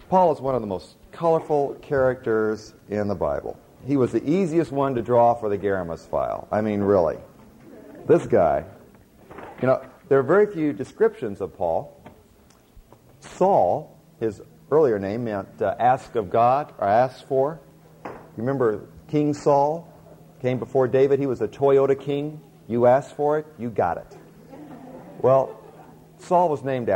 Paul is one of the most colorful characters in the Bible. He was the easiest one to draw for the Garamus file. I mean, really. This guy. You know, there are very few descriptions of Paul. Saul, his earlier name, meant ask of God, or ask for. You remember King Saul came before David. He was a Toyota king. You asked for it, you got it. Well, Saul was named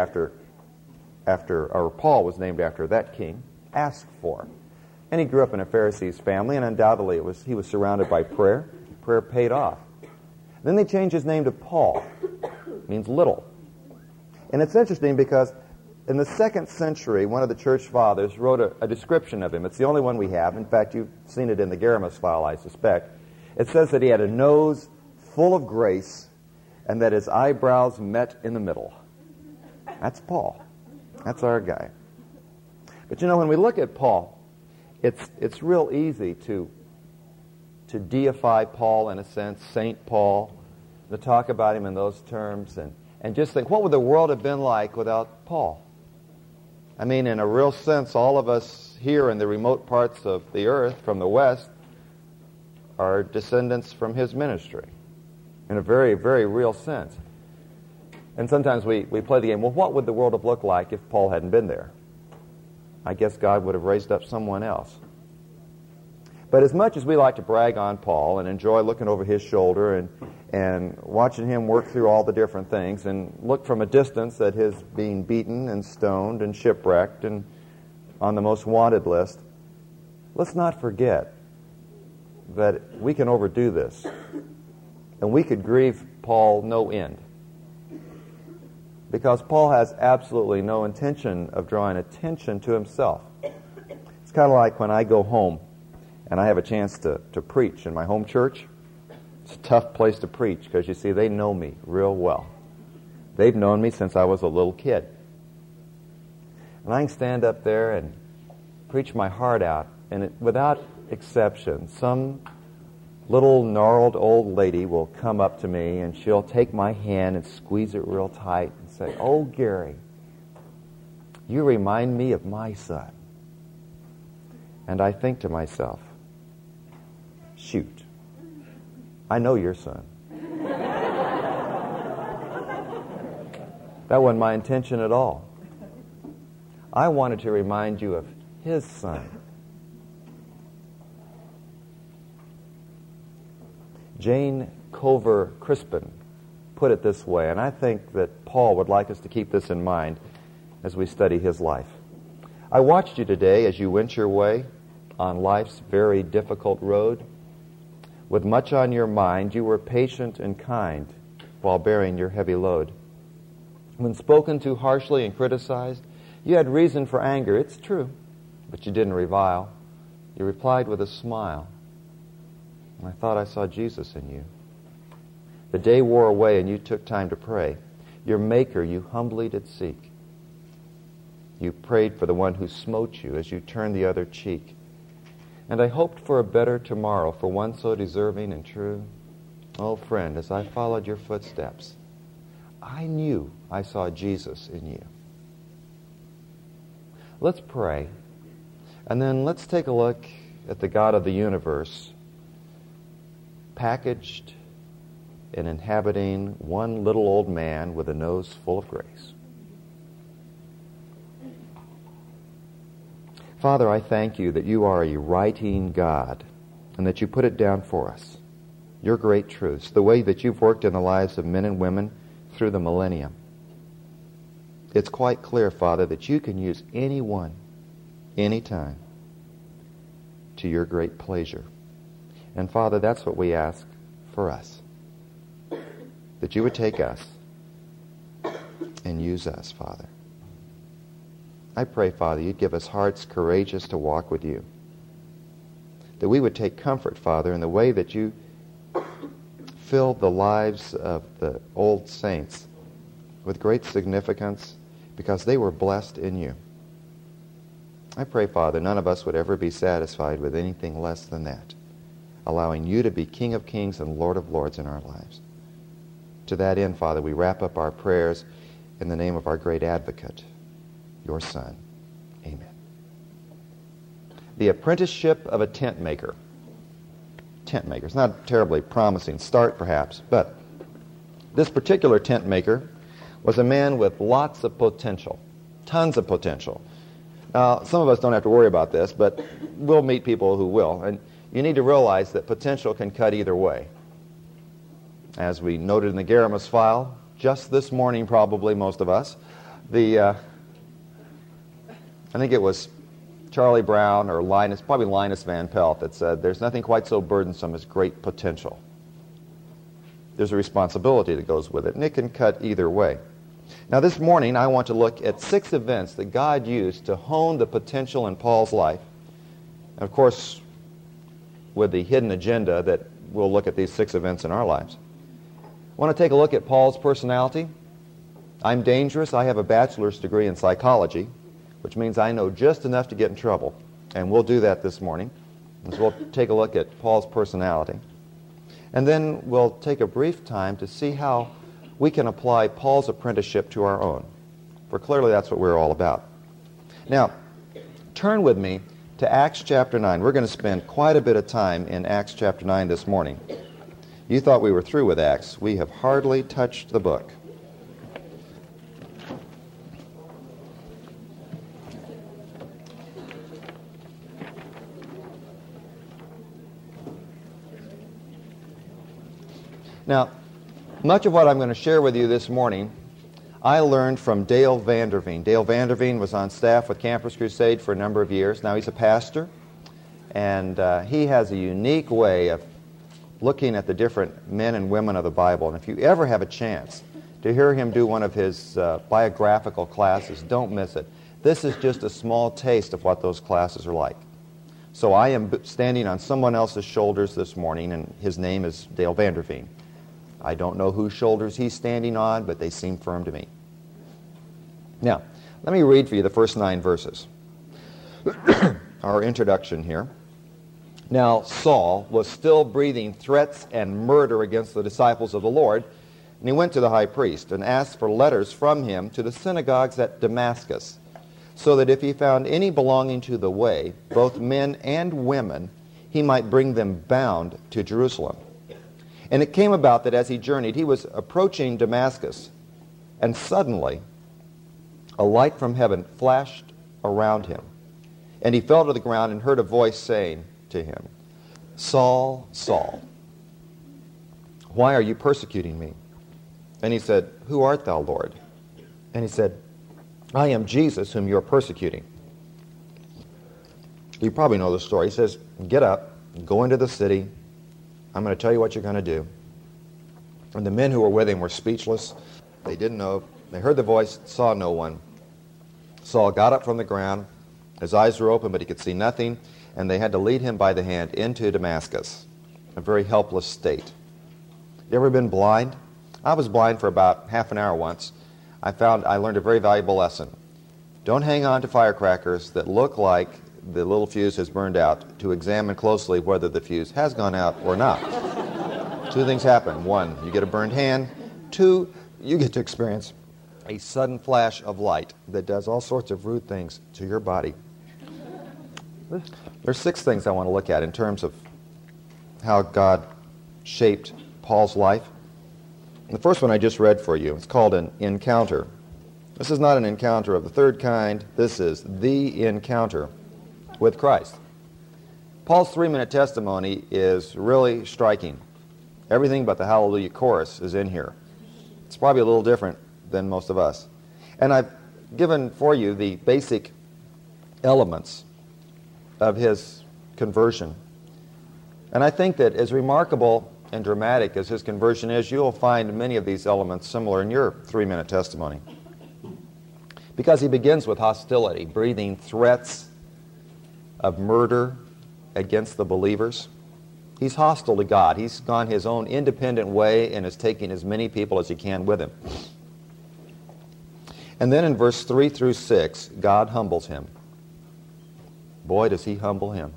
Paul was named after that king, asked for. And he grew up in a Pharisee's family, and undoubtedly he was surrounded by prayer. Prayer paid off. Then they changed his name to Paul. It means little. And it's interesting because in the 2nd century, one of the church fathers wrote a description of him. It's the only one we have. In fact, you've seen it in the Garamus file, I suspect. It says that he had a nose full of grace and that his eyebrows met in the middle. That's Paul. That's our guy. But you know, when we look at Paul, it's real easy to deify Paul in a sense, Saint Paul, to talk about him in those terms and just think, what would the world have been like without Paul? I mean, in a real sense, all of us here in the remote parts of the earth from the West are descendants from his ministry in a very, very real sense. And sometimes we play the game, well, what would the world have looked like if Paul hadn't been there? I guess God would have raised up someone else. But as much as we like to brag on Paul and enjoy looking over his shoulder and watching him work through all the different things and look from a distance at his being beaten and stoned and shipwrecked and on the most wanted list, let's not forget that we can overdo this. And we could grieve Paul no end. Because Paul has absolutely no intention of drawing attention to himself. It's kind of like when I go home and I have a chance to preach in my home church. It's a tough place to preach because, you see, they know me real well. They've known me since I was a little kid. And I can stand up there and preach my heart out, and without exception, some little gnarled old lady will come up to me and she'll take my hand and squeeze it real tight and say, "Oh, Gary, you remind me of my son." And I think to myself, shoot, I know your son. That wasn't my intention at all. I wanted to remind you of his son. Jane Culver Crispin put it this way, and I think that Paul would like us to keep this in mind as we study his life. I watched you today as you went your way on life's very difficult road. With much on your mind, you were patient and kind while bearing your heavy load. When spoken to harshly and criticized, you had reason for anger, it's true, but you didn't revile. You replied with a smile. I thought I saw Jesus in you. The day wore away and you took time to pray. Your Maker you humbly did seek. You prayed for the one who smote you as you turned the other cheek. And I hoped for a better tomorrow for one so deserving and true. Oh, friend, as I followed your footsteps, I knew I saw Jesus in you. Let's pray, and then let's take a look at the God of the universe, packaged and inhabiting one little old man with a nose full of grace. Father, I thank you that you are a writing God and that you put it down for us, your great truths, the way that you've worked in the lives of men and women through the millennium. It's quite clear, Father, that you can use anyone, anytime, to your great pleasure. And Father, that's what we ask for us. That you would take us and use us, Father. I pray, Father, you'd give us hearts courageous to walk with you. That we would take comfort, Father, in the way that you filled the lives of the old saints with great significance because they were blessed in you. I pray, Father, none of us would ever be satisfied with anything less than that, allowing you to be King of Kings and Lord of Lords in our lives. To that end, Father, we wrap up our prayers in the name of our great advocate, your Son. Amen. The Apprenticeship of a Tent Maker. Tent maker. It's not a terribly promising start, perhaps, but this particular tent maker was a man with lots of potential, tons of potential. Now, some of us don't have to worry about this, but we'll meet people who will, and you need to realize that potential can cut either way. As we noted in the Garamus file, just this morning, probably most of us, I think it was Charlie Brown or probably Linus Van Pelt that said, there's nothing quite so burdensome as great potential. There's a responsibility that goes with it, and it can cut either way. Now this morning I want to look at 6 events that God used to hone the potential in Paul's life. And of course, with the hidden agenda that we'll look at these 6 events in our lives. I want to take a look at Paul's personality. I'm dangerous. I have a bachelor's degree in psychology, which means I know just enough to get in trouble. And we'll do that this morning. And so we'll take a look at Paul's personality. And then we'll take a brief time to see how we can apply Paul's apprenticeship to our own. For clearly that's what we're all about. Now, turn with me to Acts chapter 9. We're going to spend quite a bit of time in Acts chapter 9 this morning. You thought we were through with Acts. We have hardly touched the book. Now, much of what I'm going to share with you this morning, I learned from Dale Vanderveen. Dale Vanderveen was on staff with Campus Crusade for a number of years. Now he's a pastor, and he has a unique way of looking at the different men and women of the Bible. And if you ever have a chance to hear him do one of his biographical classes, don't miss it. This is just a small taste of what those classes are like. So I am standing on someone else's shoulders this morning, and his name is Dale Vanderveen. I don't know whose shoulders he's standing on, but they seem firm to me. Now, let me read for you the first 9 verses. Our introduction here. Now, Saul was still breathing threats and murder against the disciples of the Lord, and he went to the high priest and asked for letters from him to the synagogues at Damascus, so that if he found any belonging to the way, both men and women, he might bring them bound to Jerusalem. And it came about that as he journeyed, he was approaching Damascus, and suddenly a light from heaven flashed around him. And he fell to the ground and heard a voice saying to him, Saul, Saul, why are you persecuting me? And he said, Who art thou, Lord? And he said, I am Jesus whom you are persecuting. You probably know the story. He says, Get up, go into the city. I'm going to tell you what you're going to do. And the men who were with him were speechless. They didn't know. They heard the voice, saw no one. Saul got up from the ground. His eyes were open, but he could see nothing. And they had to lead him by the hand into Damascus, a very helpless state. You ever been blind? I was blind for about half an hour once. I learned a very valuable lesson. Don't hang on to firecrackers that look like the little fuse has burned out to examine closely whether the fuse has gone out or not. 2 things happen. 1, you get a burned hand. 2, you get to experience a sudden flash of light that does all sorts of rude things to your body. There's 6 things I want to look at in terms of how God shaped Paul's life. And the first one I just read for you. It's called an encounter. This is not an encounter of the third kind. This is the encounter with Christ. Paul's 3-minute testimony is really striking. Everything but the Hallelujah chorus is in here. It's probably a little different than most of us. And I've given for you the basic elements of his conversion. And I think that as remarkable and dramatic as his conversion is, you'll find many of these elements similar in your 3-minute testimony. Because he begins with hostility, breathing threats of murder against the believers. He's hostile to God. He's gone his own independent way and is taking as many people as he can with him. And then in verse 3 through 6, God humbles him. Boy, does he humble him.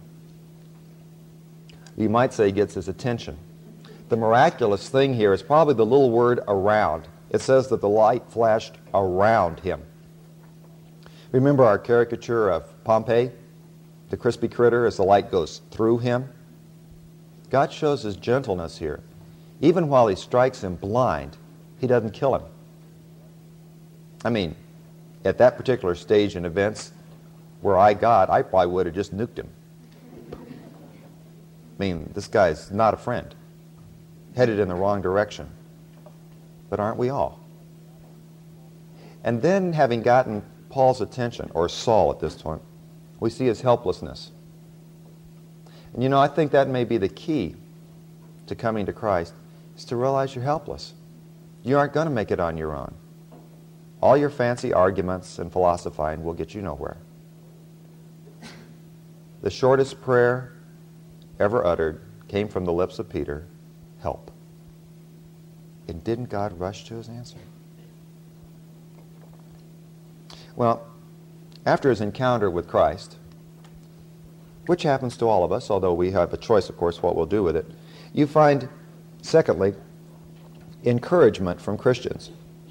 You might say he gets his attention. The miraculous thing here is probably the little word around. It says that the light flashed around him. Remember our caricature of Pompey? the crispy critter as the light goes through him. God shows his gentleness here. Even while he strikes him blind, he doesn't kill him. I mean, at that particular stage in events, were I God, I probably would have just nuked him. I mean, this guy's not a friend, headed in the wrong direction. But aren't we all? And then, having gotten Paul's attention, or Saul at this point, we see his helplessness. And you know, I think that may be the key to coming to Christ, is to realize you're helpless. You aren't going to make it on your own. All your fancy arguments and philosophizing will get you nowhere. The shortest prayer ever uttered came from the lips of Peter, help. And didn't God rush to his answer? Well, after his encounter with Christ, which happens to all of us, although we have a choice, of course, what we'll do with it, you find, secondly, encouragement from Christians.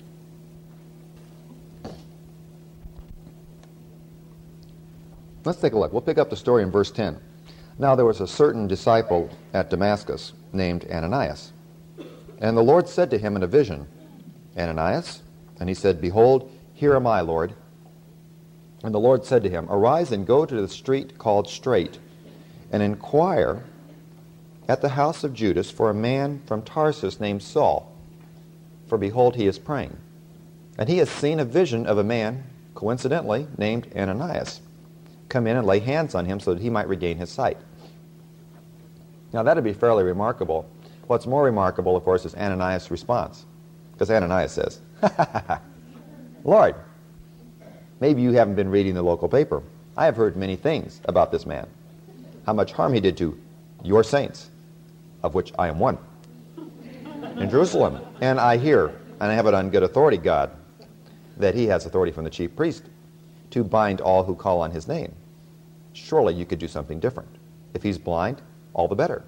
Let's take a look. We'll pick up the story in verse 10. Now there was a certain disciple at Damascus named Ananias. And the Lord said to him in a vision, Ananias? And he said, Behold, here am I, Lord. And the Lord said to him, Arise and go to the street called Straight, and inquire at the house of Judas for a man from Tarsus named Saul. For behold, he is praying. And he has seen a vision of a man, coincidentally, named Ananias, come in and lay hands on him so that he might regain his sight. Now that would be fairly remarkable. What's more remarkable, of course, is Ananias' response. Because Ananias says, Lord, maybe you haven't been reading the local paper. I have heard many things about this man, how much harm he did to your saints, of which I am one, in Jerusalem. And I hear, and I have it on good authority, God, that he has authority from the chief priest to bind all who call on his name. Surely you could do something different. If he's blind, all the better.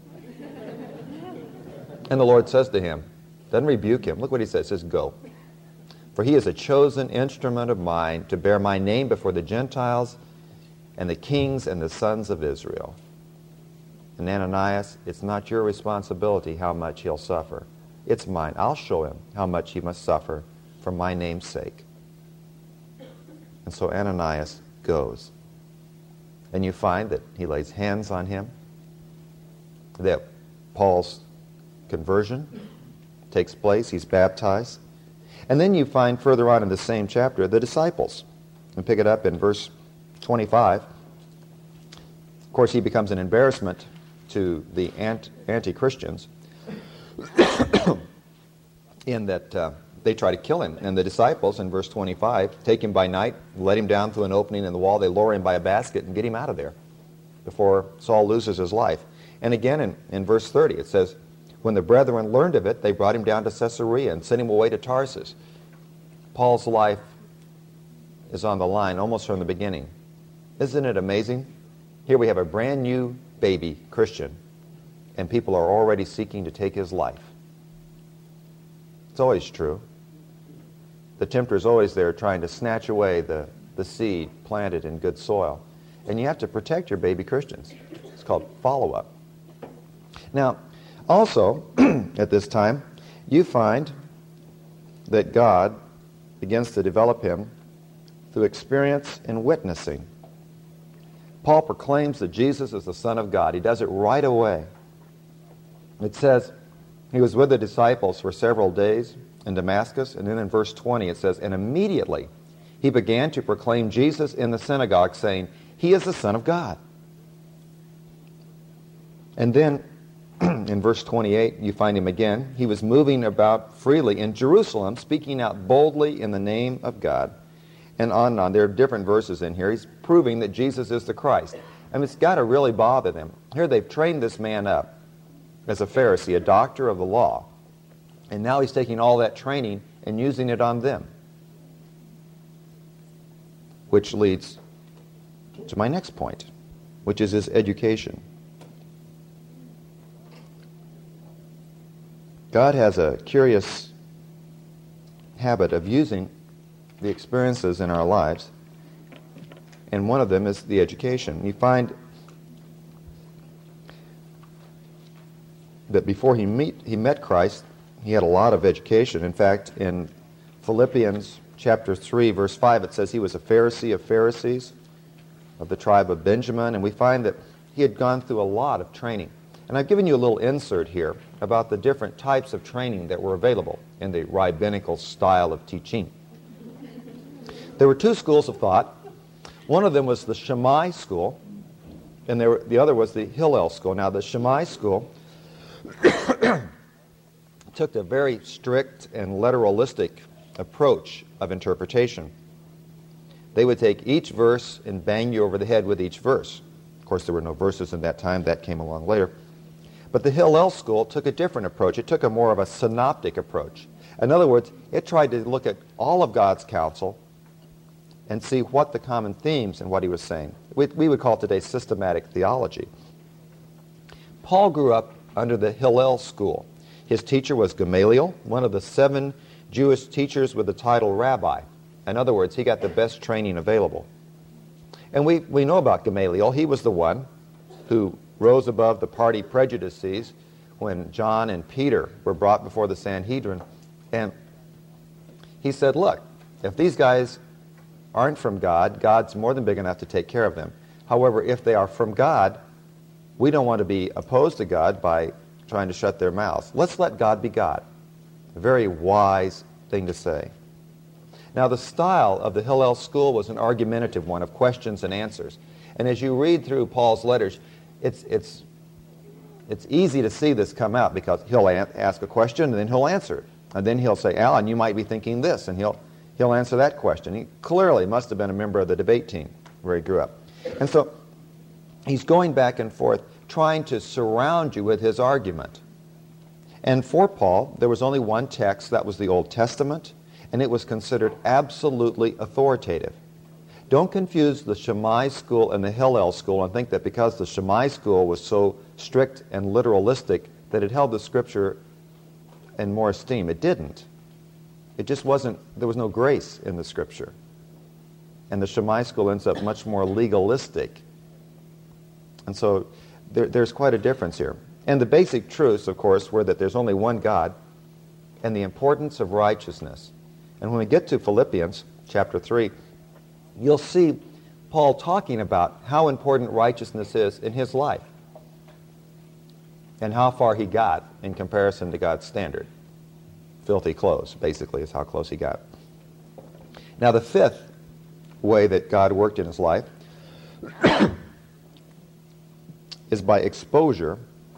And the Lord says to him, doesn't rebuke him. Look what he says. He says, Go. For he is a chosen instrument of mine to bear my name before the Gentiles and the kings and the sons of Israel. And Ananias, it's not your responsibility how much he'll suffer. It's mine. I'll show him how much he must suffer for my name's sake. And so Ananias goes. And you find that he lays hands on him, that Paul's conversion takes place, he's baptized. And then you find further on in the same chapter the disciples. And pick it up in verse 25. Of course, he becomes an embarrassment to the anti-Christians in that they try to kill him. And the disciples, in verse 25, take him by night, let him down through an opening in the wall. They lower him by a basket and get him out of there before Saul loses his life. And again, in verse 30, it says, when the brethren learned of it, they brought him down to Caesarea and sent him away to Tarsus. Paul's life is on the line almost from the beginning. Isn't it amazing? Here we have a brand new baby Christian, and people are already seeking to take his life. It's always true. The tempter is always there trying to snatch away the seed planted in good soil. And you have to protect your baby Christians. It's called follow-up. Now, also, at this time, you find that God begins to develop him through experience and witnessing. Paul proclaims that Jesus is the Son of God. He does it right away. It says, he was with the disciples for several days in Damascus, and then in verse 20 it says, and immediately he began to proclaim Jesus in the synagogue, saying, He is the Son of God. And then in verse 28, you find him again. He was moving about freely in Jerusalem, speaking out boldly in the name of God. And on and on. There are different verses in here. He's proving that Jesus is the Christ. I mean, it's got to really bother them. Here they've trained this man up as a Pharisee, a doctor of the law. And now he's taking all that training and using it on them. Which leads to my next point, which is his education. God has a curious habit of using the experiences in our lives and one of them is the education. You find that before he met Christ, he had a lot of education. In fact, in Philippians chapter 3, verse 5, it says he was a Pharisee of Pharisees, of the tribe of Benjamin, and we find that he had gone through a lot of training. And I've given you a little insert here about the different types of training that were available in the rabbinical style of teaching. There were two schools of thought. One of them was the Shammai school, and the other was the Hillel school. Now, the Shammai school took a very strict and literalistic approach of interpretation. They would take each verse and bang you over the head with each verse. Of course, there were no verses in that time. That came along later. But the Hillel school took a different approach. It took a more of a synoptic approach. In other words, it tried to look at all of God's counsel and see what the common themes and what he was saying. We would call it today systematic theology. Paul grew up under the Hillel school. His teacher was Gamaliel, one of the 7 Jewish teachers with the title rabbi. In other words, he got the best training available. And we know about Gamaliel. He was the one who rose above the party prejudices when John and Peter were brought before the Sanhedrin. And he said, look, if these guys aren't from God, God's more than big enough to take care of them. However, if they are from God, we don't want to be opposed to God by trying to shut their mouths. Let's let God be God. A very wise thing to say. Now, the style of the Hillel school was an argumentative one of questions and answers. And as you read through Paul's letters, it's easy to see this come out because he'll ask a question and then he'll answer it. And then he'll say, Alan, you might be thinking this, and he'll answer that question. He clearly must have been a member of the debate team where he grew up. And so he's going back and forth trying to surround you with his argument. And for Paul, there was only one text, that was the Old Testament, and it was considered absolutely authoritative. Don't confuse the Shammai school and the Hillel school and think that because the Shammai school was so strict and literalistic that it held the Scripture in more esteem. It didn't. It just wasn't, there was no grace in the Scripture. And the Shammai school ends up much more legalistic. And so there's quite a difference here. And the basic truths, of course, were that there's only one God and the importance of righteousness. And when we get to Philippians chapter 3, you'll see Paul talking about how important righteousness is in his life and how far he got in comparison to God's standard. Filthy close, basically, is how close he got. Now, the fifth way that God worked in his life is by exposure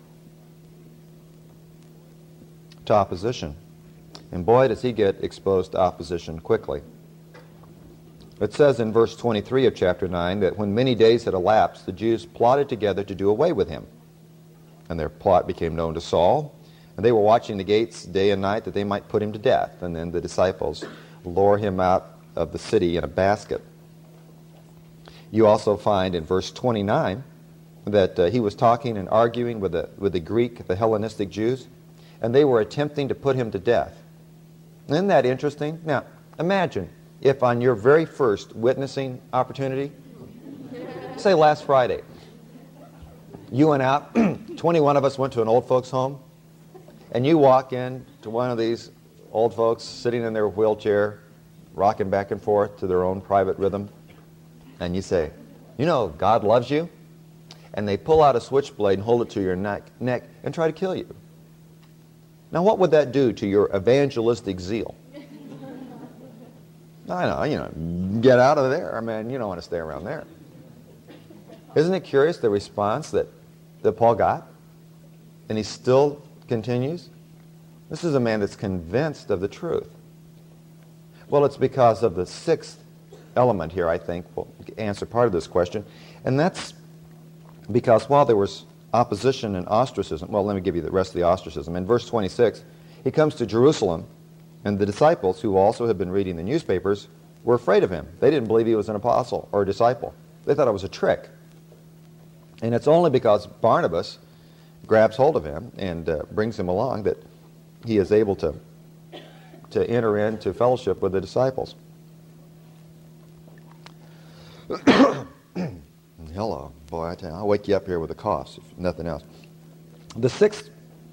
to opposition. And boy, does he get exposed to opposition quickly. It says in verse 23 of chapter 9 that when many days had elapsed, the Jews plotted together to do away with him. And their plot became known to Saul, and they were watching the gates day and night that they might put him to death. And then the disciples lure him out of the city in a basket. You also find in verse 29 that he was talking and arguing with the Greek, the Hellenistic Jews, and they were attempting to put him to death. Isn't that interesting? Now, imagine if on your very first witnessing opportunity, say last Friday, you went out, 21 of us went to an old folks' home, and you walk in to one of these old folks sitting in their wheelchair, rocking back and forth to their own private rhythm, and you say, you know, God loves you, and they pull out a switchblade and hold it to your neck and try to kill you. Now, what would that do to your evangelistic zeal? I know, get out of there. I mean, you don't want to stay around there. Isn't it curious, the response that Paul got? And he still continues? This is a man that's convinced of the truth. Well, it's because of the sixth element here, I think, will answer part of this question. And that's because while there was opposition and ostracism, well, let me give you the rest of the ostracism. In verse 26, he comes to Jerusalem, and the disciples, who also had been reading the newspapers, were afraid of him. They didn't believe he was an apostle or a disciple. They thought it was a trick. And it's only because Barnabas grabs hold of him and brings him along that he is able to enter into fellowship with the disciples. Hello. Boy, I tell you, I'll wake you up here with a cough, if nothing else. The sixth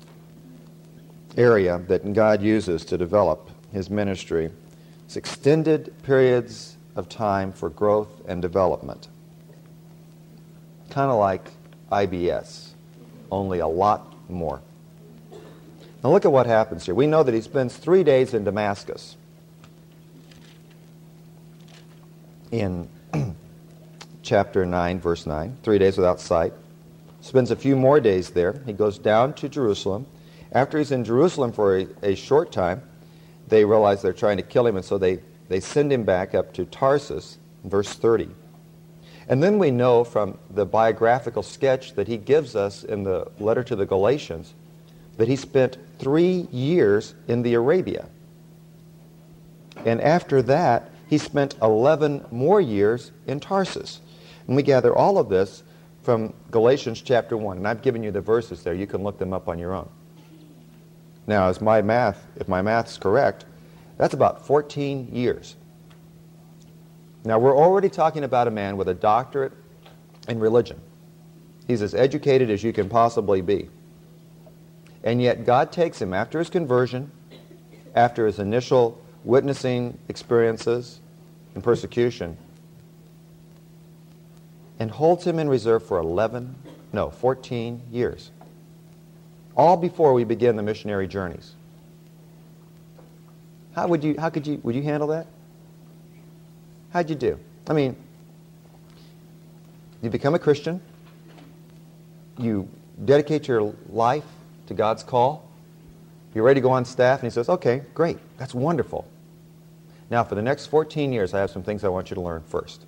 area that God uses to develop his ministry is extended periods of time for growth and development. Kind of like IBS, only a lot more. Now look at what happens here. We know that he spends 3 days in Damascus in chapter 9, verse 9, 3 days without sight. Spends a few more days there. He goes down to Jerusalem. After he's in Jerusalem for a short time, they realize they're trying to kill him, and so they send him back up to Tarsus, verse 30. And then we know from the biographical sketch that he gives us in the letter to the Galatians that he spent 3 years in the Arabia. And after that, he spent 11 more years in Tarsus. And we gather all of this from Galatians chapter 1. And I've given you the verses there. You can look them up on your own. Now, if my math's correct, that's about 14 years. Now, we're already talking about a man with a doctorate in religion. He's as educated as you can possibly be. And yet God takes him after his conversion, after his initial witnessing experiences and persecution, and holds him in reserve for 14 years. All before we begin the missionary journeys. Would you handle that? How'd you do? I mean, you become a Christian, you dedicate your life to God's call, you're ready to go on staff, and he says, okay, great, that's wonderful. Now, for the next 14 years, I have some things I want you to learn first.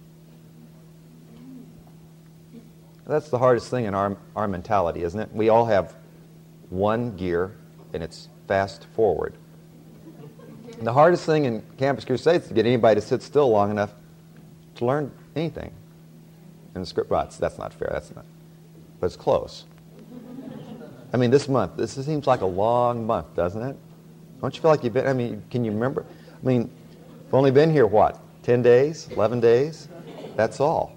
That's the hardest thing in our mentality, isn't it? We all have one gear, and it's fast forward. And the hardest thing in Campus Crusade is to get anybody to sit still long enough to learn anything. In the script, well, that's not fair, but it's close. I mean, this seems like a long month, doesn't it? Don't you feel like you've been, can you remember? We've only been here, 10 days, 11 days? That's all.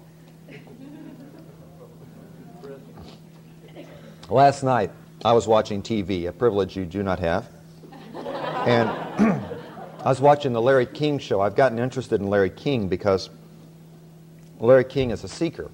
Last night, I was watching TV, a privilege you do not have. And I was watching the Larry King show. I've gotten interested in Larry King because Larry King is a seeker.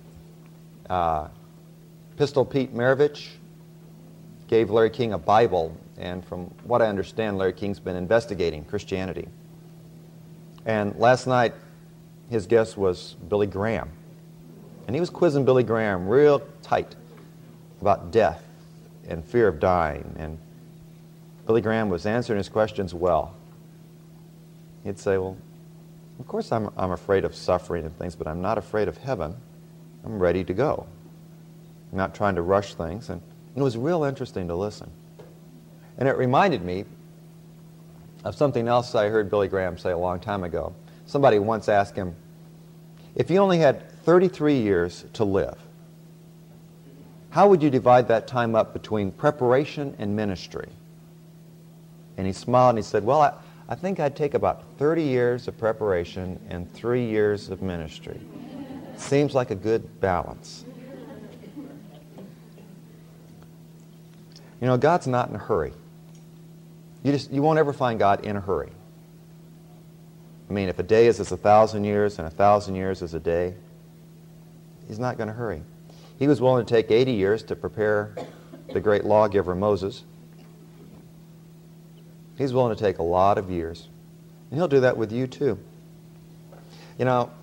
Pistol Pete Maravich gave Larry King a Bible, and from what I understand, Larry King's been investigating Christianity. And last night, his guest was Billy Graham. And he was quizzing Billy Graham real tight about death and fear of dying. And Billy Graham was answering his questions well. He'd say, well, of course I'm afraid of suffering and things, but I'm not afraid of heaven. I'm ready to go. I'm not trying to rush things. And it was real interesting to listen. And it reminded me of something else I heard Billy Graham say a long time ago. Somebody once asked him, if you only had 33 years to live, how would you divide that time up between preparation and ministry? And he smiled and he said, well, I think I'd take about 30 years of preparation and 3 years of ministry. Seems like a good balance. You know, God's not in a hurry. You won't ever find God in a hurry. I mean, if a day is as 1,000 years and 1,000 years is a day, he's not going to hurry. He was willing to take 80 years to prepare the great lawgiver Moses. He's willing to take a lot of years. And he'll do that with you too. You know,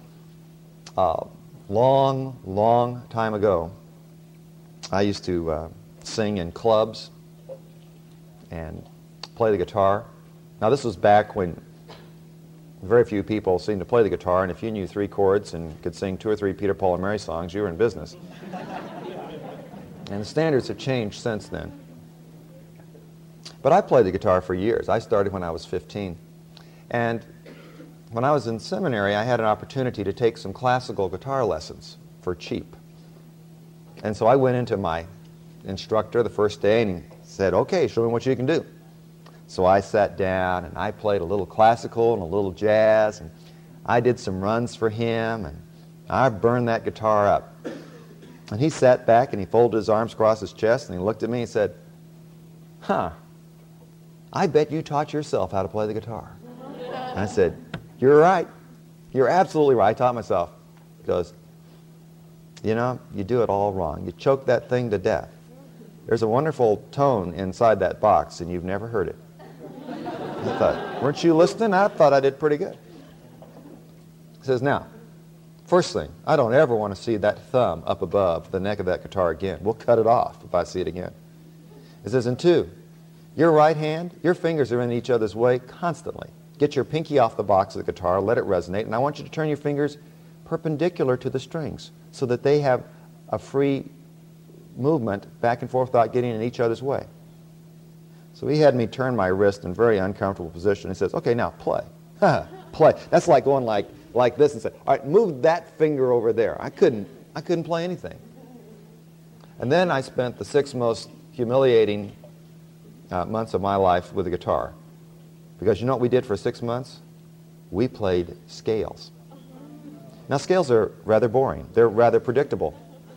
long time ago, I used to sing in clubs and play the guitar. Now this was back when very few people seemed to play the guitar, and if you knew 3 chords and could sing 2 or 3 Peter, Paul, and Mary songs, you were in business. And the standards have changed since then. But I played the guitar for years. I started when I was 15. And when I was in seminary, I had an opportunity to take some classical guitar lessons for cheap. And so I went into my instructor the first day and he said, okay, show me what you can do. So I sat down and I played a little classical and a little jazz, and I did some runs for him, and I burned that guitar up. And he sat back and he folded his arms across his chest and he looked at me and said, "Huh, I bet you taught yourself how to play the guitar." And I said, "You're right. You're absolutely right. I taught myself." He goes, "You know, you do it all wrong. You choke that thing to death. There's a wonderful tone inside that box and you've never heard it." I thought, "Weren't you listening? I thought I did pretty good." He says, "Now, first thing, I don't ever want to see that thumb up above the neck of that guitar again. We'll cut it off if I see it again." He says, "And two, your right hand, your fingers are in each other's way constantly. Get your pinky off the box of the guitar, let it resonate, and I want you to turn your fingers perpendicular to the strings so that they have a free movement back and forth without getting in each other's way." So he had me turn my wrist in a very uncomfortable position. He says, "Okay, now play." Play. That's like going like this and say, "All right, move that finger over there." I couldn't play anything. And then I spent the 6 most humiliating months of my life with the guitar. Because you know what we did for 6 months? We played scales. Now, scales are rather boring. They're rather predictable.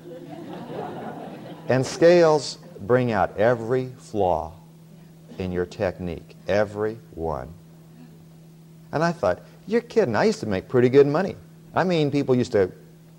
And scales bring out every flaw in your technique, every one. And I thought, you're kidding. I used to make pretty good money. I mean, people used to,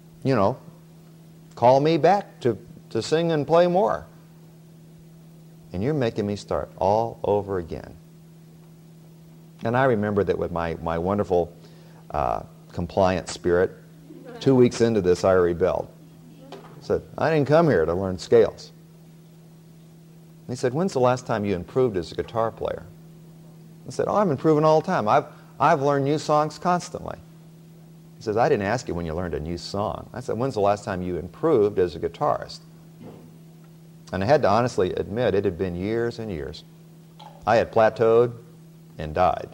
call me back to sing and play more. And you're making me start all over again. And I remember that with my wonderful compliant spirit, 2 weeks into this, I rebelled. I said, "I didn't come here to learn scales." And he said, "When's the last time you improved as a guitar player?" I said, "Oh, I'm improving all the time. I've learned new songs constantly." He says, "I didn't ask you when you learned a new song." I said, "When's the last time you improved as a guitarist?" And I had to honestly admit it had been years and years. I had plateaued and died.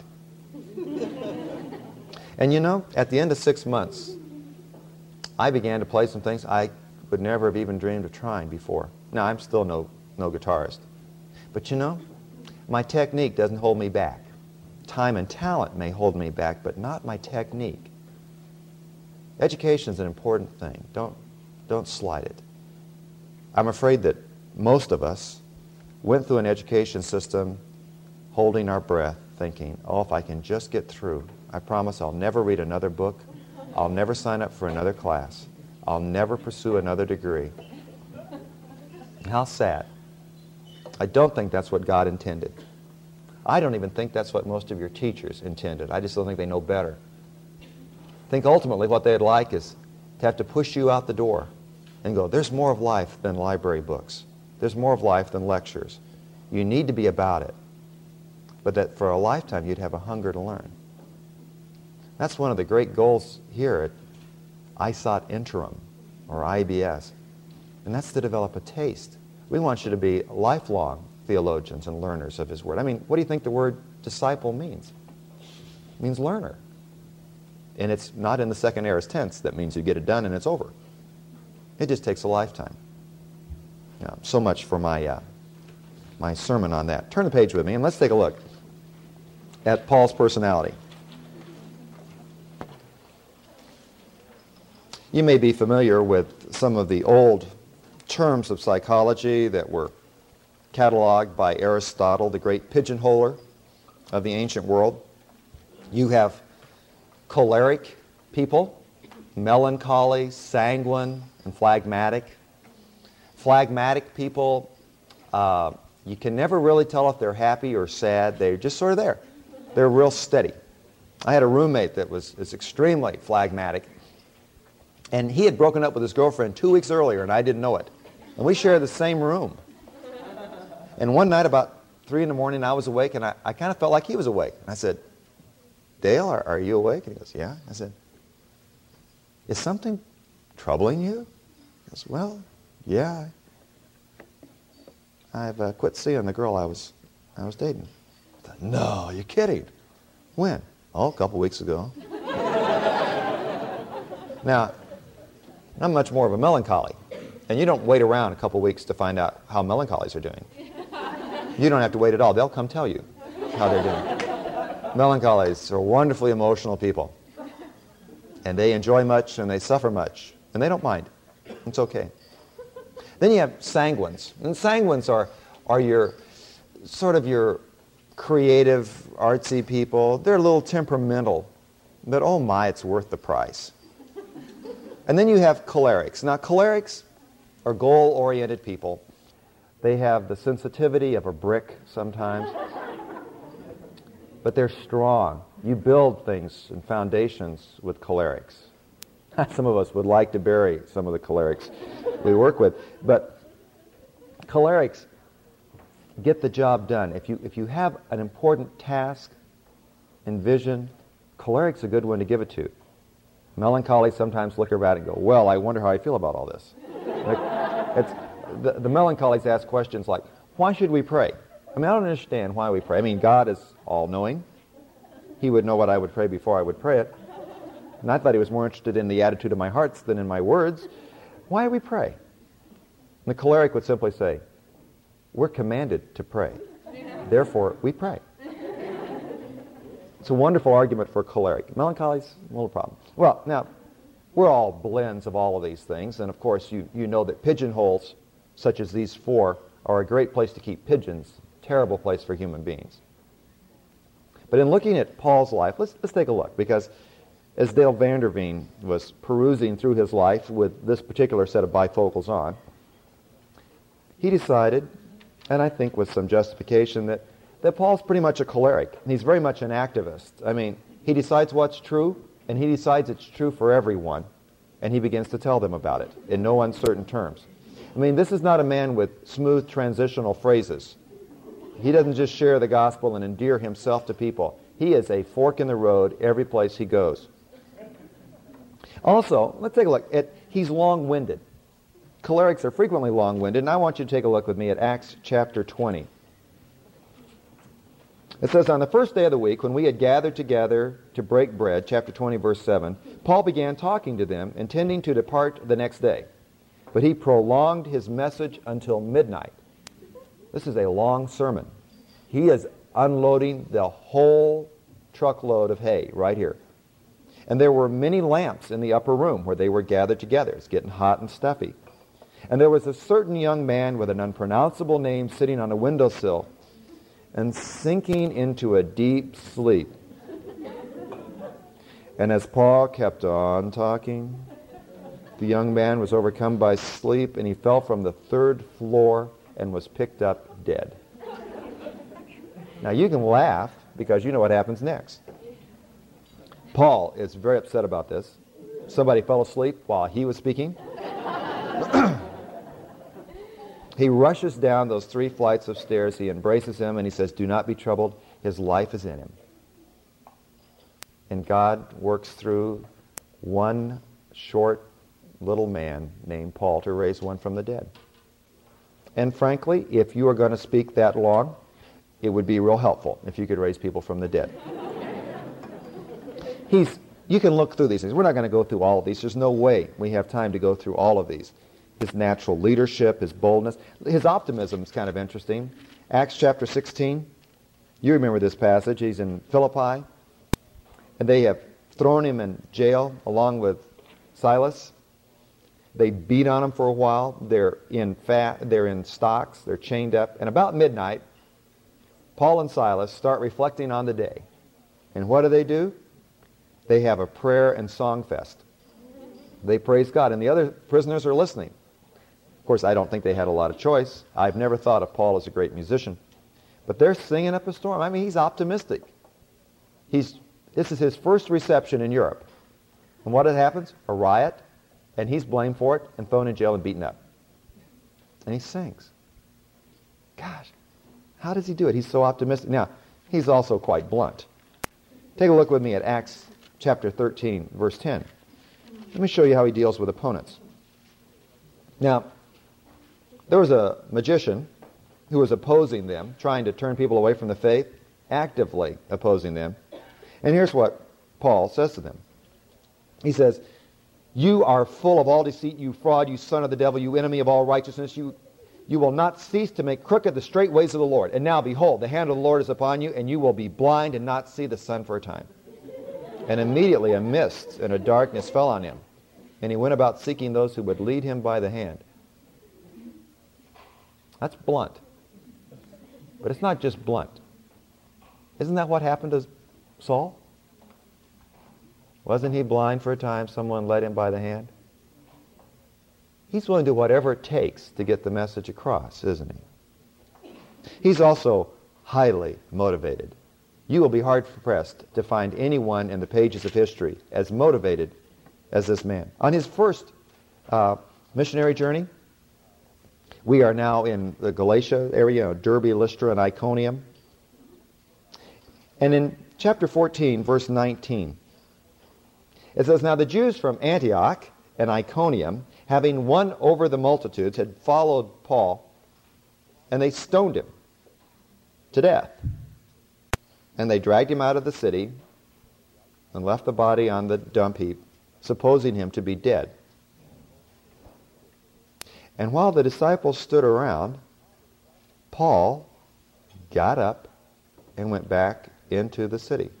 And at the end of 6 months, I began to play some things I would never have even dreamed of trying before. Now, I'm still no guitarist. But my technique doesn't hold me back. Time and talent may hold me back, but not my technique. Education is an important thing. Don't slight it. I'm afraid that most of us went through an education system holding our breath, thinking, "Oh, if I can just get through, I promise I'll never read another book. I'll never sign up for another class. I'll never pursue another degree." How sad. I don't think that's what God intended. I don't even think that's what most of your teachers intended. I just don't think they know better. I think ultimately what they'd like is to have to push you out the door and go, "There's more of life than library books. There's more of life than lectures. You need to be about it." But that for a lifetime you'd have a hunger to learn. That's one of the great goals here at ISOT Interim, or IBS, and that's to develop a taste. We want you to be lifelong theologians and learners of His Word. I mean, what do you think the word disciple means? It means learner. And it's not in the second aorist tense. That means you get it done and it's over. It just takes a lifetime. So much for my sermon on that. Turn the page with me and let's take a look at Paul's personality. You may be familiar with some of the old terms of psychology that were cataloged by Aristotle, the great pigeonholer of the ancient world. You have choleric people, melancholy, sanguine, and phlegmatic. Phlegmatic people, you can never really tell if they're happy or sad. They're just sort of there. They're real steady. I had a roommate that was extremely phlegmatic, and he had broken up with his girlfriend 2 weeks earlier, and I didn't know it. And we shared the same room. And one night about 3 in the morning, I was awake, and I kind of felt like he was awake. And I said, "Dale, are you awake?" And he goes, "Yeah." I said, "Is something troubling you?" He goes, "Well, yeah. I've quit seeing the girl I was dating." I thought, "No, you're kidding." "When?" "Oh, a couple weeks ago." Now, I'm much more of a melancholy. And you don't wait around a couple weeks to find out how melancholies are doing. You don't have to wait at all. They'll come tell you how they're doing. Melancholies are wonderfully emotional people. And they enjoy much and they suffer much. And they don't mind. It's okay. Then you have sanguines. And sanguines are your sort of your creative, artsy people. They're a little temperamental. But oh my, it's worth the price. And then you have cholerics. Now cholerics are goal-oriented people. They have the sensitivity of a brick sometimes. But they're strong. You build things and foundations with cholerics. Some of us would like to bury some of the cholerics we work with. But cholerics get the job done. If you have an important task and vision, choleric's a good one to give it to. Melancholy sometimes look around and go, well, I wonder how I feel about all this. The melancholies ask questions like, why should we pray? I mean, I don't understand why we pray. I mean, God is all-knowing. He would know what I would pray before I would pray it. And I thought he was more interested in the attitude of my hearts than in my words. Why do we pray? And the choleric would simply say, we're commanded to pray. Therefore, we pray. It's a wonderful argument for choleric. Melancholy's a little problem. Well, now, we're all blends of all of these things. And, of course, you know that pigeonholes, such as these four, are a great place to keep pigeons. Terrible place for human beings. But in looking at Paul's life, let's take a look, because as Dale Vanderveen was perusing through his life with this particular set of bifocals on, he decided, and I think with some justification, that Paul's pretty much a choleric. And he's very much an activist. I mean, he decides what's true, and he decides it's true for everyone, and he begins to tell them about it in no uncertain terms. I mean, this is not a man with smooth transitional phrases. He doesn't just share the gospel and endear himself to people. He is a fork in the road every place he goes. Also, let's take a look at, he's long-winded. Cholerics are frequently long-winded, and I want you to take a look with me at Acts chapter 20. It says, on the first day of the week, when we had gathered together to break bread, chapter 20, verse 7, Paul began talking to them, intending to depart the next day. But he prolonged his message until midnight. This is a long sermon. He is unloading the whole truckload of hay right here. And there were many lamps in the upper room where they were gathered together. It's getting hot and stuffy. And there was a certain young man with an unpronounceable name sitting on a windowsill and sinking into a deep sleep. And as Paul kept on talking, the young man was overcome by sleep, and he fell from the third floor and was picked up dead. Now you can laugh because you know what happens next. Paul is very upset about this. Somebody fell asleep while he was speaking. He rushes down those 3 flights of stairs. He embraces him and he says, do not be troubled. His life is in him. And God works through one short little man named Paul to raise one from the dead. And frankly, if you are going to speak that long, it would be real helpful if you could raise people from the dead. You can look through these things. We're not going to go through all of these. There's no way we have time to go through all of these. His natural leadership, his boldness. His optimism is kind of interesting. Acts chapter 16. You remember this passage. He's in Philippi, and they have thrown him in jail along with Silas. They beat on him for a while. They're in stocks. They're chained up. And about midnight, Paul and Silas start reflecting on the day. And what do? They have a prayer and song fest. They praise God. And the other prisoners are listening. Of course, I don't think they had a lot of choice. I've never thought of Paul as a great musician. But they're singing up a storm. I mean, he's optimistic. This is his first reception in Europe. And what happens? A riot. And he's blamed for it and thrown in jail and beaten up. And he sings. Gosh, how does he do it? He's so optimistic. Now, he's also quite blunt. Take a look with me at Acts chapter 13, verse 10. Let me show you how he deals with opponents. Now, there was a magician who was opposing them, trying to turn people away from the faith, actively opposing them. And here's what Paul says to them. He says, you are full of all deceit, you fraud, you son of the devil, you enemy of all righteousness. You will not cease to make crooked the straight ways of the Lord. And now, behold, the hand of the Lord is upon you, and you will be blind and not see the sun for a time. And immediately a mist and a darkness fell on him, and he went about seeking those who would lead him by the hand. That's blunt. But it's not just blunt. Isn't that what happened to Saul? Wasn't he blind for a time? Someone led him by the hand. He's willing to do whatever it takes to get the message across, isn't he? He's also highly motivated. You will be hard-pressed to find anyone in the pages of history as motivated as this man. On his first missionary journey, we are now in the Galatia area, Derbe, Lystra, and Iconium. And in chapter 14, verse 19, it says, "Now the Jews from Antioch and Iconium, having won over the multitudes, had followed Paul, and they stoned him to death. And they dragged him out of the city and left the body on the dump heap, supposing him to be dead. And while the disciples stood around, Paul got up and went back into the city."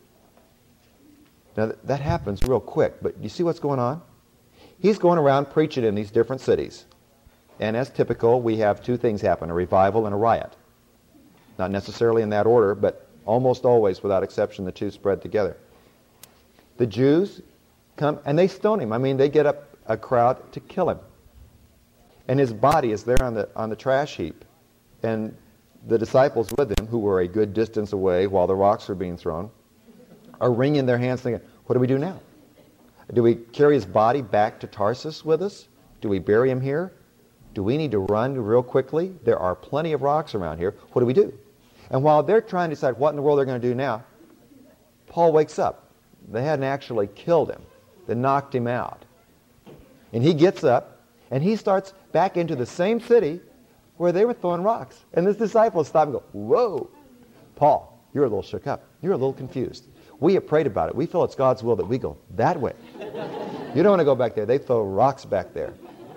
Now that happens real quick, but you see what's going on? He's going around preaching in these different cities. And as typical, we have two things happen, a revival and a riot. Not necessarily in that order, but almost always, without exception, the two spread together. The Jews come and they stone him. I mean, they get up a crowd to kill him. And his body is there on the trash heap. And the disciples with him, who were a good distance away while the rocks were being thrown, are wringing their hands thinking, what do we do now? Do we carry his body back to Tarsus with us? Do we bury him here? Do we need to run real quickly? There are plenty of rocks around here. What do we do? And while they're trying to decide what in the world they're going to do now, Paul wakes up. They hadn't actually killed him. They knocked him out. And he gets up, and he starts back into the same city where they were throwing rocks. And his disciples stop and go, "Whoa, Paul, you're a little shook up. You're a little confused. We have prayed about it. We feel it's God's will that we go that way. You don't want to go back there. They throw rocks back there."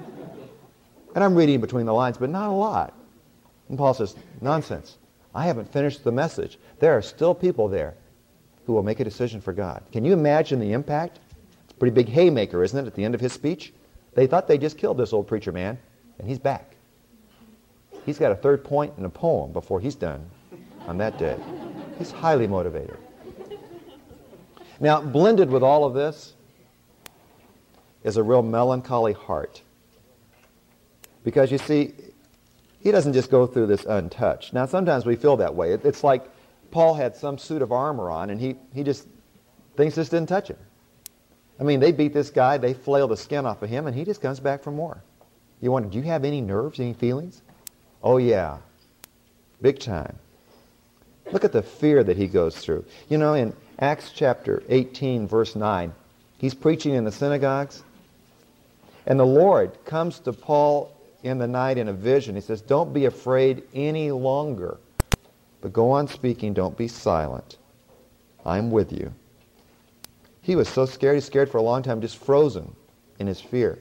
And I'm reading between the lines, but not a lot. And Paul says, "Nonsense. I haven't finished the message. There are still people there who will make a decision for God." Can you imagine the impact? It's a pretty big haymaker, isn't it, at the end of his speech? They thought they just killed this old preacher man, and he's back. He's got a third point in a poem before he's done on that day. He's highly motivated. Now, blended with all of this is a real melancholy heart. Because you see, he doesn't just go through this untouched. Now, sometimes we feel that way. It's like Paul had some suit of armor on, and things just didn't touch him. I mean, they beat this guy, they flail the skin off of him, and he just comes back for more. You wonder, do you have any nerves, any feelings? Oh, yeah. Big time. Look at the fear that he goes through. You know, in Acts chapter 18, verse 9, he's preaching in the synagogues, and the Lord comes to Paul in the night in a vision. He says, "Don't be afraid any longer, but go on speaking. Don't be silent. I'm with you." He was so scared. He's scared for a long time, just frozen in his fear.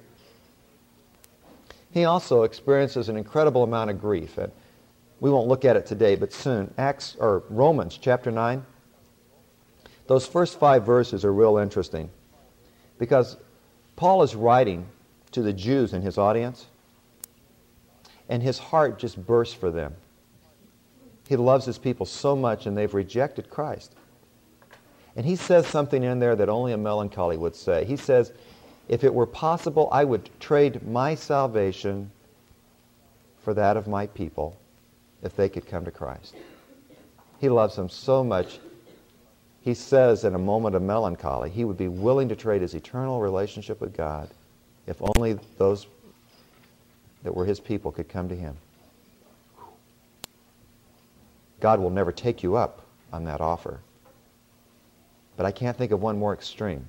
He also experiences an incredible amount of grief. And we won't look at it today, but soon. Romans chapter 9. Those first 5 verses are real interesting because Paul is writing to the Jews in his audience, and his heart just bursts for them. He loves his people so much, and they've rejected Christ. And he says something in there that only a melancholy would say. He says, if it were possible, I would trade my salvation for that of my people if they could come to Christ. He loves them so much. He says in a moment of melancholy, he would be willing to trade his eternal relationship with God if only those that were his people could come to him. God will never take you up on that offer. But I can't think of one more extreme.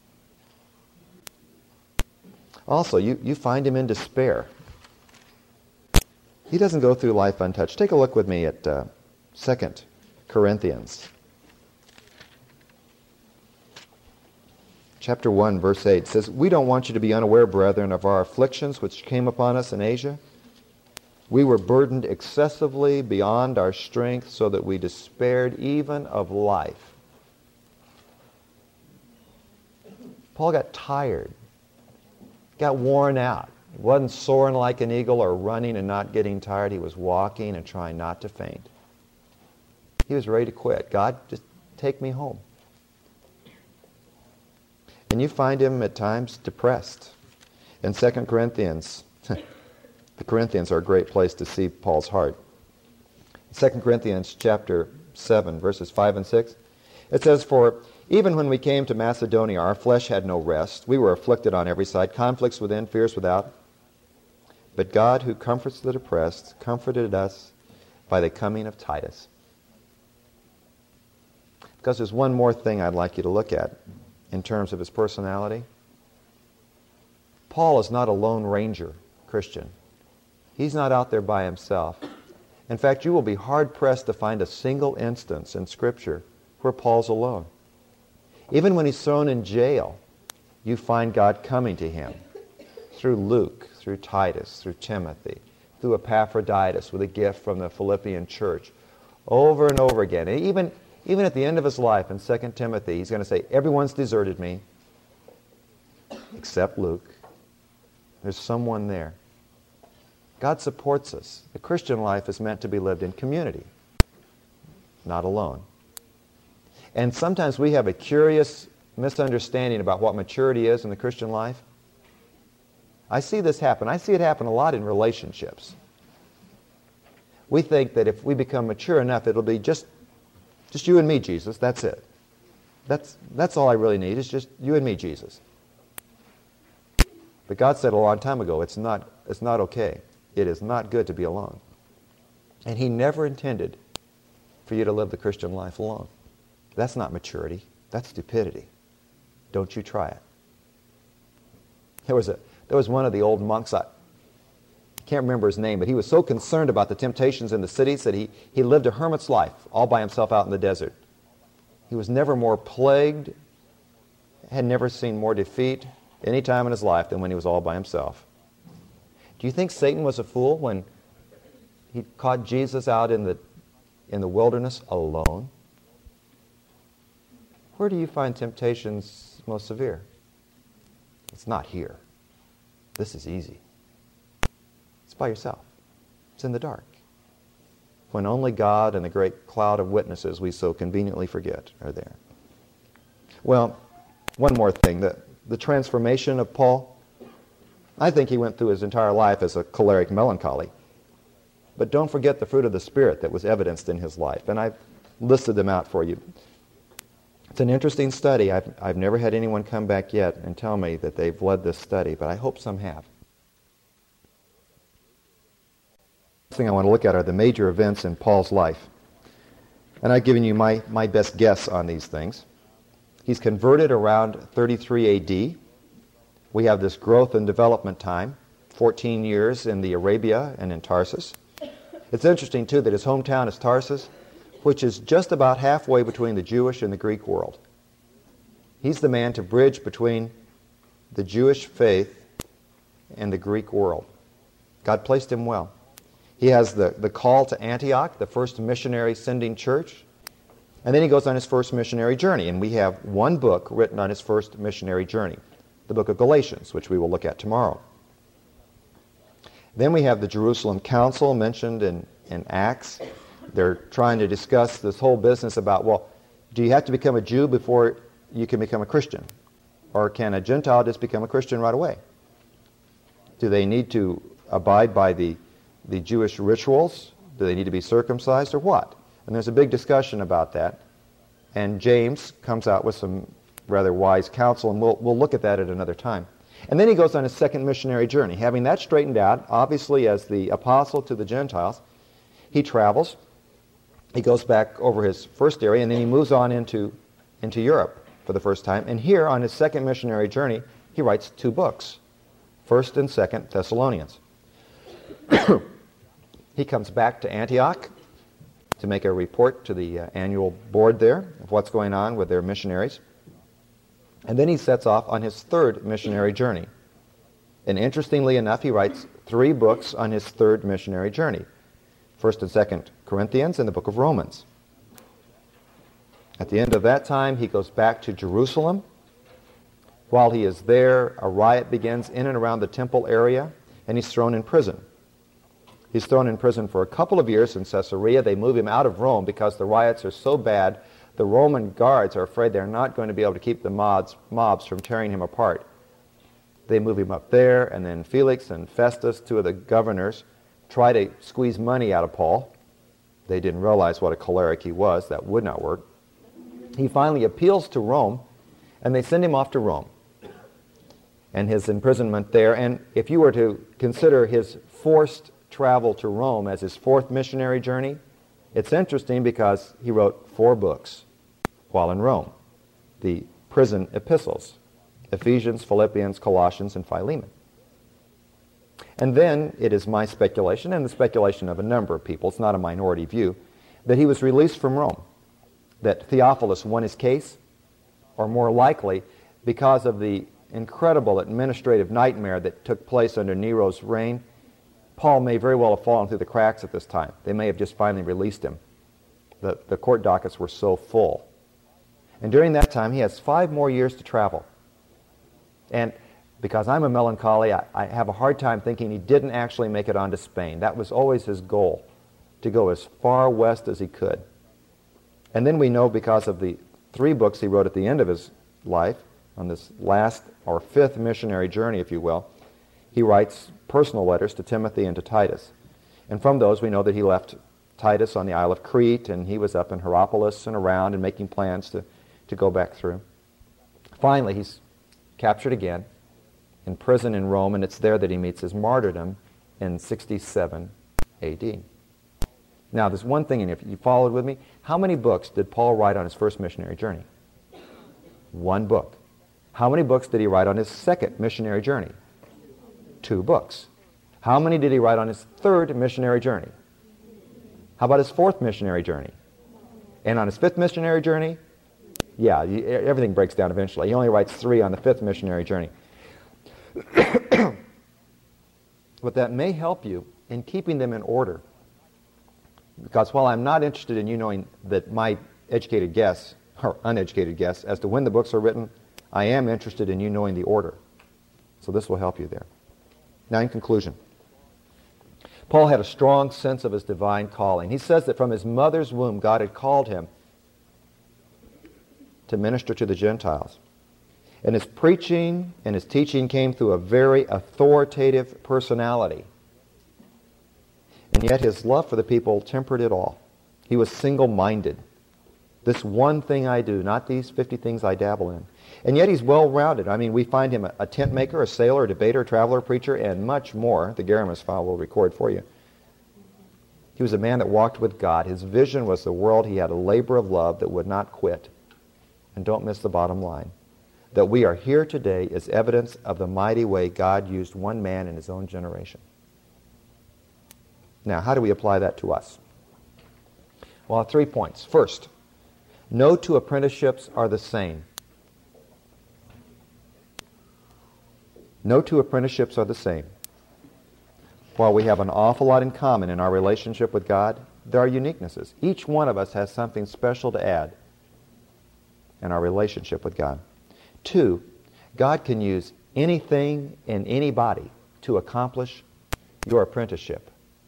Also, you find him in despair. He doesn't go through life untouched. Take a look with me at 2 Corinthians. Chapter 1, verse 8 says, "We don't want you to be unaware, brethren, of our afflictions which came upon us in Asia. We were burdened excessively beyond our strength, so that we despaired even of life." Paul got tired, got worn out. He wasn't soaring like an eagle or running and not getting tired. He was walking and trying not to faint. He was ready to quit. God, just take me home. And you find him at times depressed. In 2 Corinthians, the Corinthians are a great place to see Paul's heart. 2 Corinthians chapter 7, verses 5 and 6, it says, "For even when we came to Macedonia, our flesh had no rest. We were afflicted on every side, conflicts within, fears without. But God, who comforts the depressed, comforted us by the coming of Titus." Because there's one more thing I'd like you to look at in terms of his personality. Paul is not a lone ranger Christian. He's not out there by himself. In fact, you will be hard-pressed to find a single instance in Scripture where Paul's alone. Even when he's thrown in jail, you find God coming to him through Luke, through Titus, through Timothy, through Epaphroditus with a gift from the Philippian church, over and over again. And even at the end of his life in 2 Timothy, he's going to say, everyone's deserted me except Luke. There's someone there. God supports us. The Christian life is meant to be lived in community, not alone. And sometimes we have a curious misunderstanding about what maturity is in the Christian life. I see this happen. I see it happen a lot in relationships. We think that if we become mature enough, it'll be just you and me, Jesus. That's it. That's all I really need, is just you and me, Jesus. But God said a long time ago, it's not okay. It is not good to be alone. And He never intended for you to live the Christian life alone. That's not maturity. That's stupidity. Don't you try it. There was one of the old monks, I can't remember his name, but he was so concerned about the temptations in the cities that he lived a hermit's life all by himself out in the desert. He was never more plagued, had never seen more defeat any time in his life than when he was all by himself. Do you think Satan was a fool when he caught Jesus out in the wilderness alone? Where do you find temptations most severe? It's not here. This is easy. It's by yourself. It's in the dark. When only God and the great cloud of witnesses we so conveniently forget are there. Well, one more thing. The transformation of Paul, I think he went through his entire life as a choleric melancholy. But don't forget the fruit of the Spirit that was evidenced in his life. And I've listed them out for you. It's an interesting study. I've never had anyone come back yet and tell me that they've led this study, but I hope some have. The thing I want to look at are the major events in Paul's life. And I've given you my best guess on these things. He's converted around 33 AD. We have this growth and development time, 14 years in the Arabia and in Tarsus. It's interesting, too, that his hometown is Tarsus, which is just about halfway between the Jewish and the Greek world. He's the man to bridge between the Jewish faith and the Greek world. God placed him well. He has the call to Antioch, the first missionary sending church, and then he goes on his first missionary journey, and we have one book written on his first missionary journey, the book of Galatians, which we will look at tomorrow. Then we have the Jerusalem Council mentioned in Acts. They're trying to discuss this whole business about, well, do you have to become a Jew before you can become a Christian? Or can a Gentile just become a Christian right away? Do they need to abide by the Jewish rituals? Do they need to be circumcised or what? And there's a big discussion about that. And James comes out with some rather wise counsel, and we'll look at that at another time. And then he goes on his second missionary journey. Having that straightened out, obviously as the apostle to the Gentiles, he travels. He goes back over his first area, and then he moves on into Europe for the first time. And here, on his second missionary journey, he writes 2 books, 1st and 2nd Thessalonians. He comes back to Antioch to make a report to the annual board there of what's going on with their missionaries. And then he sets off on his 3rd missionary journey. And interestingly enough, he writes 3 books on his 3rd missionary journey. 1st and 2nd Corinthians and the book of Romans. At the end of that time, he goes back to Jerusalem, While he is there, a riot begins in and around the temple area, and he's thrown in prison. He's thrown in prison for a couple of years in Caesarea. They move him out of Rome because the riots are so bad. The Roman guards are afraid they're not going to be able to keep the mobs from tearing him apart. They move him up there, and then Felix and Festus, two of the governors, try to squeeze money out of Paul. They didn't realize what a choleric he was. That would not work. He finally appeals to Rome, and they send him off to Rome and his imprisonment there. And if you were to consider his forced travel to Rome as his fourth missionary journey, it's interesting because he wrote 4 books while in Rome. The prison epistles: Ephesians, Philippians, Colossians, and Philemon. And then it is my speculation, and the speculation of a number of people, it's not a minority view, that he was released from Rome, that Theophilus won his case, or more likely, because of the incredible administrative nightmare that took place under Nero's reign, Paul may very well have fallen through the cracks at this time. They may have just finally released him. The court dockets were so full. And during that time, he has 5 more years to travel. And because I'm a melancholy, I have a hard time thinking he didn't actually make it on to Spain. That was always his goal, to go as far west as he could. And then we know, because of the 3 books he wrote at the end of his life, on this last or 5th missionary journey, if you will, he writes personal letters to Timothy and to Titus. And from those we know that he left Titus on the Isle of Crete, and he was up in Hierapolis and around and making plans to go back through. Finally, he's captured again, in prison in Rome, and it's there that he meets his martyrdom in 67 A.D. Now, there's one thing, and if you followed with me, how many books did Paul write on his first missionary journey? 1 book. How many books did he write on his second missionary journey? 2 books. How many did he write on his third missionary journey? How about his 4th missionary journey? And on his 5th missionary journey? Yeah, everything breaks down eventually. He only writes 3 on the 5th missionary journey. But that may help you in keeping them in order. Because while I'm not interested in you knowing that my educated guess, or uneducated guess, as to when the books are written, I am interested in you knowing the order. So this will help you there. Now, in conclusion, Paul had a strong sense of his divine calling. He says that from his mother's womb, God had called him to minister to the Gentiles. And his preaching and his teaching came through a very authoritative personality. And yet his love for the people tempered it all. He was single-minded. This one thing I do, not these 50 things I dabble in. And yet he's well-rounded. I mean, we find him a tent maker, a sailor, a debater, a traveler, preacher, and much more. The Garamus file will record for you. He was a man that walked with God. His vision was the world. He had a labor of love that would not quit. And don't miss the bottom line. That we are here today is evidence of the mighty way God used one man in his own generation. Now, how do we apply that to us? Well, 3 points. First, no 2 apprenticeships are the same. No 2 apprenticeships are the same. While we have an awful lot in common in our relationship with God, there are uniquenesses. Each one of us has something special to add in our relationship with God. 2, God can use anything and anybody to accomplish your apprenticeship.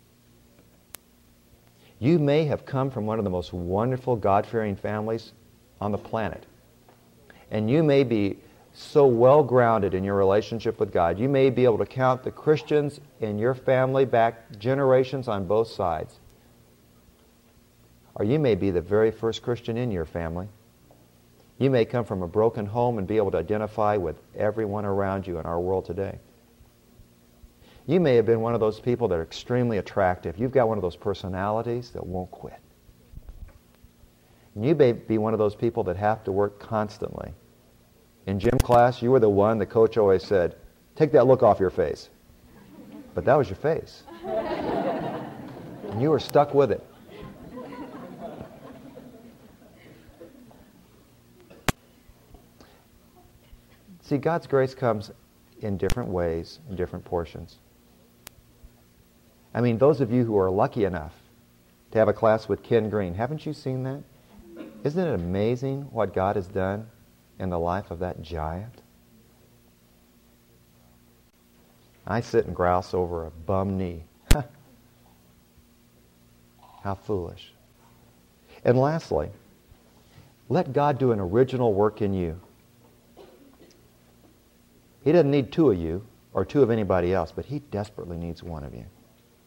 You may have come from one of the most wonderful God-fearing families on the planet. And you may be so well-grounded in your relationship with God. You may be able to count the Christians in your family back generations on both sides. Or you may be the very first Christian in your family. You may come from a broken home and be able to identify with everyone around you in our world today. You may have been one of those people that are extremely attractive. You've got one of those personalities that won't quit. And you may be one of those people that have to work constantly. In gym class, you were the one the coach always said, "Take that look off your face." But that was your face. And you were stuck with it. See, God's grace comes in different ways, in different portions. I mean, those of you who are lucky enough to have a class with Ken Green, haven't you seen that? Isn't it amazing what God has done in the life of that giant? I sit and grouse over a bum knee. How foolish. And lastly, let God do an original work in you. He doesn't need two of you or two of anybody else, but He desperately needs one of you.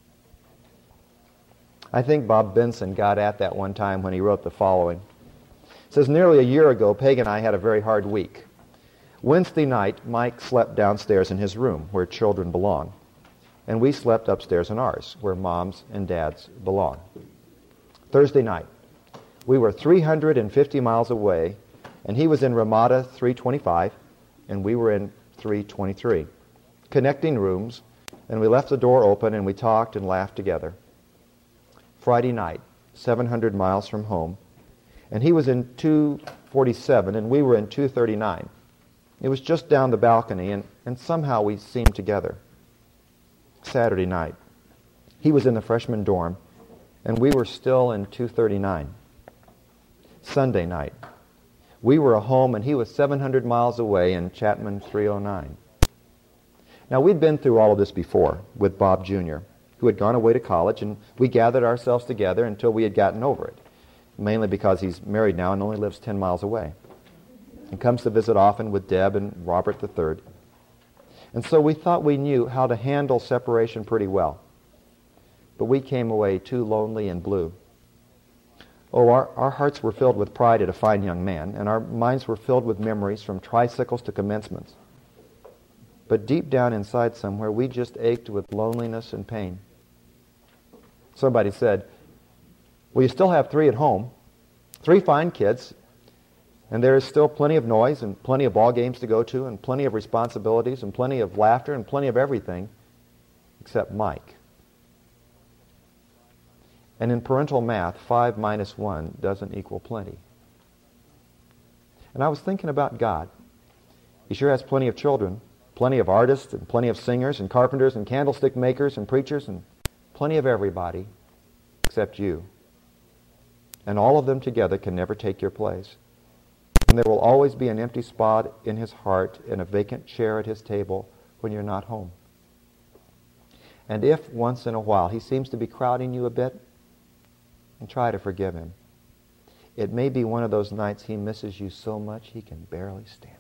I think Bob Benson got at that one time when he wrote the following. It says, nearly a year ago, Peg and I had a very hard week. Wednesday night, Mike slept downstairs in his room, where children belong. And we slept upstairs in ours, where moms and dads belong. Thursday night, we were 350 miles away, and he was in Ramada 325, and we were in 323. Connecting rooms, and we left the door open, and we talked and laughed together. Friday night, 700 miles from home, and he was in 247, and we were in 239. It was just down the balcony, and somehow we seemed together. Saturday night, he was in the freshman dorm, and we were still in 239. Sunday night, we were home, and he was 700 miles away in Chapman 309. Now, we'd been through all of this before with Bob Jr., who had gone away to college, and we gathered ourselves together until we had gotten over it, mainly because he's married now and only lives 10 miles away, and comes to visit often with Deb and Robert III. And so we thought we knew how to handle separation pretty well. But we came away too lonely and blue. Oh, our hearts were filled with pride at a fine young man, and our minds were filled with memories from tricycles to commencements. But deep down inside somewhere, we just ached with loneliness and pain. Somebody said, well, you still have 3 at home, 3 fine kids, and there is still plenty of noise and plenty of ball games to go to and plenty of responsibilities and plenty of laughter and plenty of everything except Mike. And in parental math, 5 minus 1 doesn't equal plenty. And I was thinking about God. He sure has plenty of children, plenty of artists and plenty of singers and carpenters and candlestick makers and preachers and plenty of everybody except you. And all of them together can never take your place. And there will always be an empty spot in His heart and a vacant chair at His table when you're not home. And if once in a while He seems to be crowding you a bit, and try to forgive Him. It may be one of those nights He misses you so much He can barely stand.